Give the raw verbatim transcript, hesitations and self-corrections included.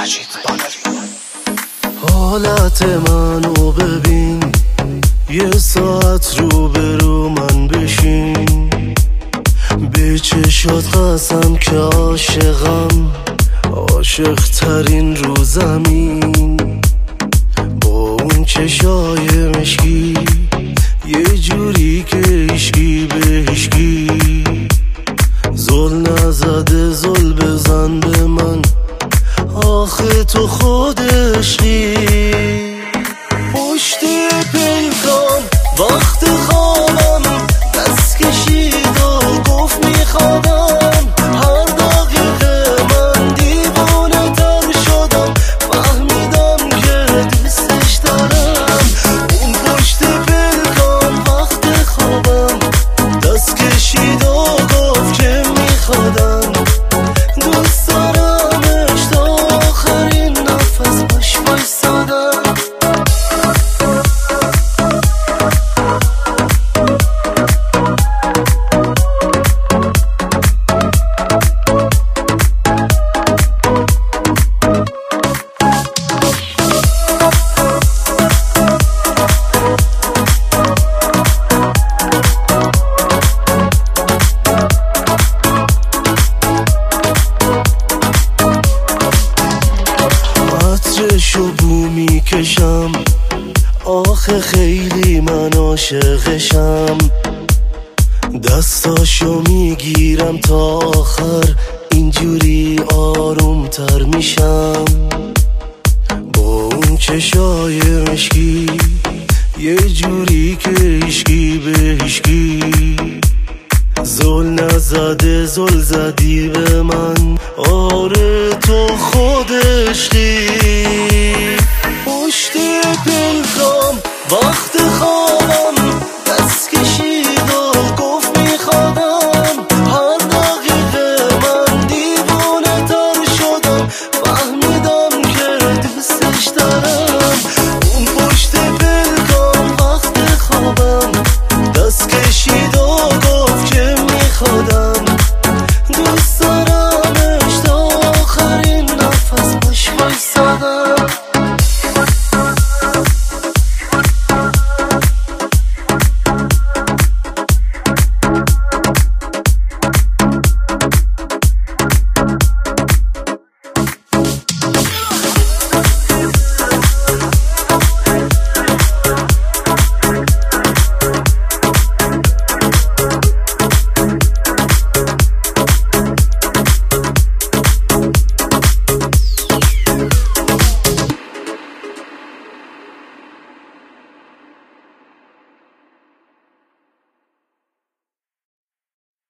حالت منو ببین، یه ساعت رو به رو من بشین، به چشات قسم که عاشقم، عاشق ترین رو زمین. با اون چشای مشکی، یه جوری که هیشکی به هیشکی زل نزده، زل بزن به من، آخه تو خود عشقی. پشت پلکام وقت خوابم، دست کشید و گفت میخوابم. هر دقیقه من دیوانه تر شدم، فهمیدم که دوستش دارم. اون پشت پلکام وقت خوابم، دست کشید و گفت که میخوادم. دوست دارمش تا آخرین نفس، باش بایستادم. عطرشو بو میکشم، آخه خیلی من عاشقشم. دستاشو میگیرم تا آخر، اینجوری آروم تر میشم. با اون چشای مشکی، یه جوری که هیشکی به هیشکی زل نزده، زل زدی به من. آره تو خود عشقی.